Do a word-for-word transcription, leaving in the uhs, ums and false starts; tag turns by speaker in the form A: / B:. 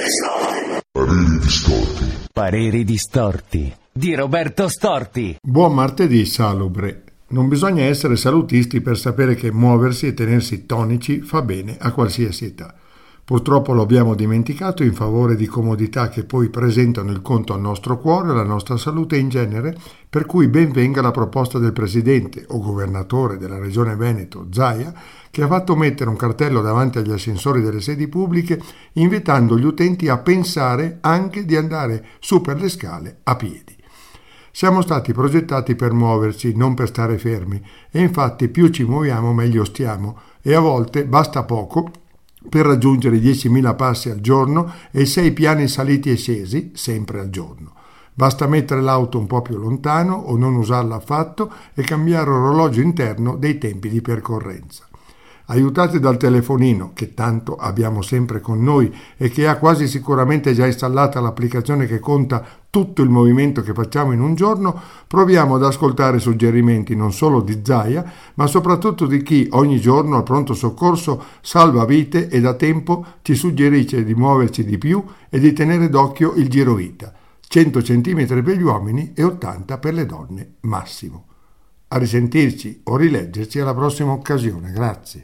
A: Pareri distorti.
B: Pareri distorti di Roberto Storti.
C: Buon martedì salubre. Non bisogna essere salutisti per sapere che muoversi e tenersi tonici fa bene a qualsiasi età. Purtroppo lo abbiamo dimenticato in favore di comodità che poi presentano il conto al nostro cuore e alla nostra salute in genere, per cui ben venga la proposta del presidente o governatore della regione Veneto, Zaia, che ha fatto mettere un cartello davanti agli ascensori delle sedi pubbliche invitando gli utenti a pensare anche di andare su per le scale a piedi. Siamo stati progettati per muoverci, non per stare fermi, e infatti più ci muoviamo meglio stiamo, e a volte basta poco per raggiungere diecimila passi al giorno e sei piani saliti e scesi, sempre al giorno. Basta mettere l'auto un po' più lontano o non usarla affatto e cambiare l'orologio interno dei tempi di percorrenza. Aiutati dal telefonino, che tanto abbiamo sempre con noi e che ha quasi sicuramente già installata l'applicazione che conta tutto il movimento che facciamo in un giorno, proviamo ad ascoltare suggerimenti non solo di Zaia, ma soprattutto di chi ogni giorno al pronto soccorso salva vite e da tempo ci suggerisce di muoverci di più e di tenere d'occhio il girovita. cento centimetri per gli uomini e ottanta per le donne massimo. A risentirci o rileggerci alla prossima occasione. Grazie.